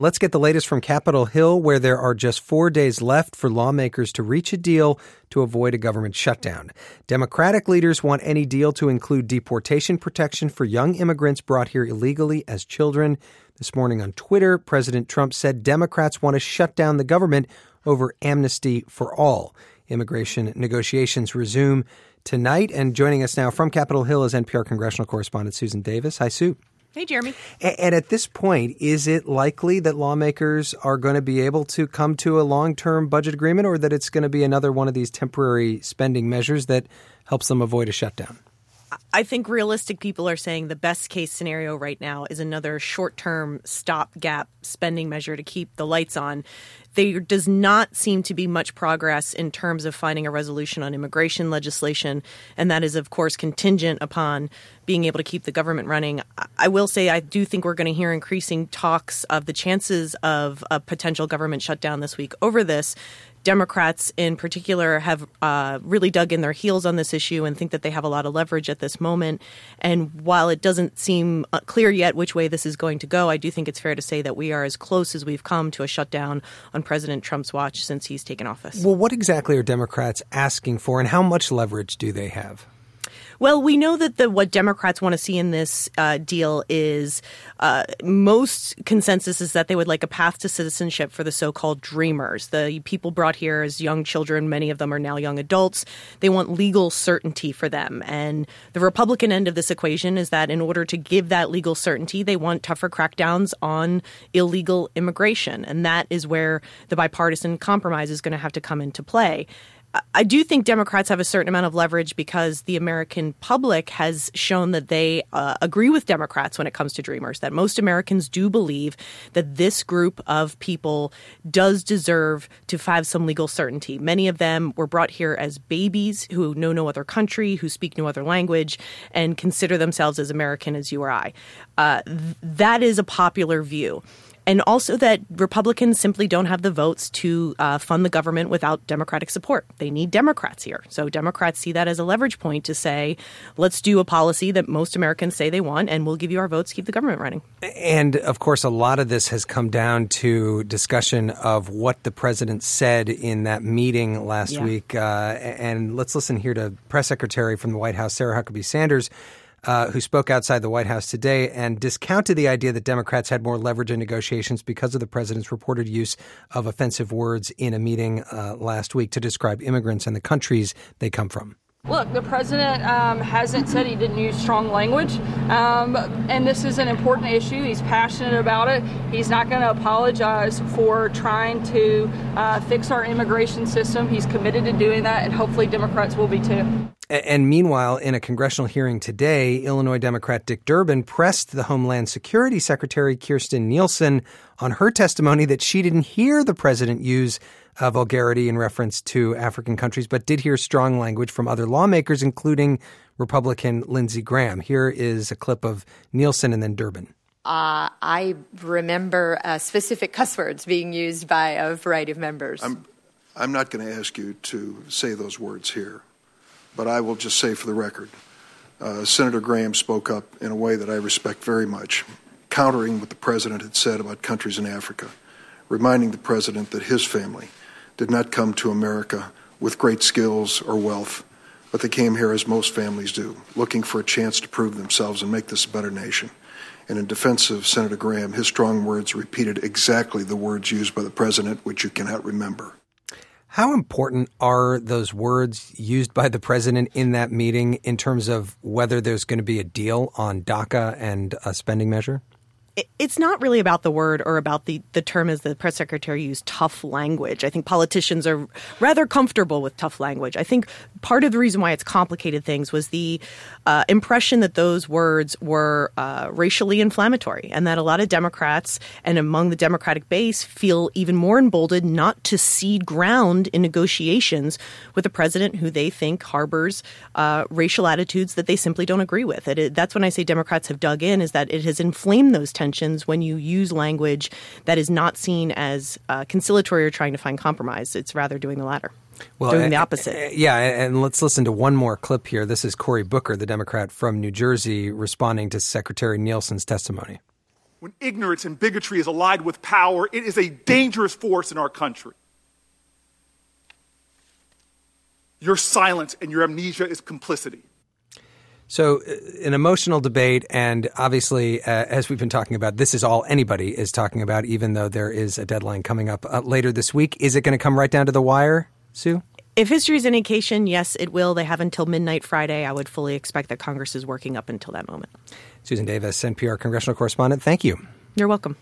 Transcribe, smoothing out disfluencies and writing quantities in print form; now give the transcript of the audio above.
Let's get the latest from Capitol Hill, where there are just 4 days left for lawmakers to reach a deal to avoid a government shutdown. Democratic leaders want any deal to include deportation protection for young immigrants brought here illegally as children. This morning on Twitter, President Trump said Democrats want to shut down the government over amnesty for all. Immigration negotiations resume tonight. And joining us now from Capitol Hill is NPR congressional correspondent Susan Davis. Hi, Sue. Hey, Jeremy. And at this point, is it likely that lawmakers are going to be able to come to a long-term budget agreement, or that it's going to be another one of these temporary spending measures that helps them avoid a shutdown? I think realistic people are saying the best case scenario right now is another short-term stopgap spending measure to keep the lights on. There does not seem to be much progress in terms of finding a resolution on immigration legislation, and that is, of course, contingent upon being able to keep the government running. I will say I do think we're going to hear increasing talks of the chances of a potential government shutdown this week over this. Democrats in particular have really dug in their heels on this issue and think that they have a lot of leverage at this moment. And while it doesn't seem clear yet which way this is going to go, I do think it's fair to say that we are as close as we've come to a shutdown on President Trump's watch since he's taken office. Well, what exactly are Democrats asking for, and how much leverage do they have? Well, we know that what Democrats want to see in this deal is most consensus is that they would like a path to citizenship for the so-called dreamers, the people brought here as young children. Many of them are now young adults. They want legal certainty for them. And the Republican end of this equation is that in order to give that legal certainty, they want tougher crackdowns on illegal immigration. And that is where the bipartisan compromise is going to have to come into play. I do think Democrats have a certain amount of leverage because the American public has shown that they agree with Democrats when it comes to dreamers, that most Americans do believe that this group of people does deserve to have some legal certainty. Many of them were brought here as babies who know no other country, who speak no other language, and consider themselves as American as you or I. That is a popular view. And also that Republicans simply don't have the votes to fund the government without Democratic support. They need Democrats here. So Democrats see that as a leverage point to say, let's do a policy that most Americans say they want, and we'll give you our votes to keep the government running. And, of course, a lot of this has come down to discussion of what the president said in that meeting last week. And let's listen here to Press Secretary from the White House, Sarah Huckabee Sanders, who spoke outside the White House today and discounted the idea that Democrats had more leverage in negotiations because of the president's reported use of offensive words in a meeting last week to describe immigrants and the countries they come from. Look, the president hasn't said he didn't use strong language, and this is an important issue. He's passionate about it. He's not going to apologize for trying to fix our immigration system. He's committed to doing that, and hopefully Democrats will be too. And meanwhile, in a congressional hearing today, Illinois Democrat Dick Durbin pressed the Homeland Security Secretary Kirstjen Nielsen on her testimony that she didn't hear the president use vulgarity in reference to African countries, but did hear strong language from other lawmakers, including Republican Lindsey Graham. Here is a clip of Nielsen and then Durbin. I remember specific cuss words being used by a variety of members. I'm not going to ask you to say those words here, but I will just say for the record, Senator Graham spoke up in a way that I respect very much, countering what the president had said about countries in Africa, reminding the president that his family did not come to America with great skills or wealth, but they came here as most families do, looking for a chance to prove themselves and make this a better nation. And in defense of Senator Graham, his strong words repeated exactly the words used by the president, which you cannot remember. How important are those words used by the president in that meeting in terms of whether there's going to be a deal on DACA and a spending measure? It's not really about the word or about the term, as the press secretary used, tough language. I think politicians are rather comfortable with tough language. I think part of the reason why it's complicated things was the impression that those words were racially inflammatory, and that a lot of Democrats and among the Democratic base feel even more emboldened not to cede ground in negotiations with a president who they think harbors racial attitudes that they simply don't agree with. That's when I say Democrats have dug in, is that it has inflamed those tensions when you use language that is not seen as conciliatory or trying to find compromise. It's rather doing the latter. Well, doing the opposite. And let's listen to one more clip here. This is Cory Booker, the Democrat from New Jersey, responding to Secretary Nielsen's testimony. When ignorance and bigotry is allied with power, it is a dangerous force in our country. Your silence and your amnesia is complicity. So an emotional debate, and obviously, as we've been talking about, this is all anybody is talking about, even though there is a deadline coming up later this week. Is it going to come right down to the wire, Sue? If history is an indication, yes, it will. They have until midnight Friday. I would fully expect that Congress is working up until that moment. Susan Davis, NPR congressional correspondent, thank you. You're welcome.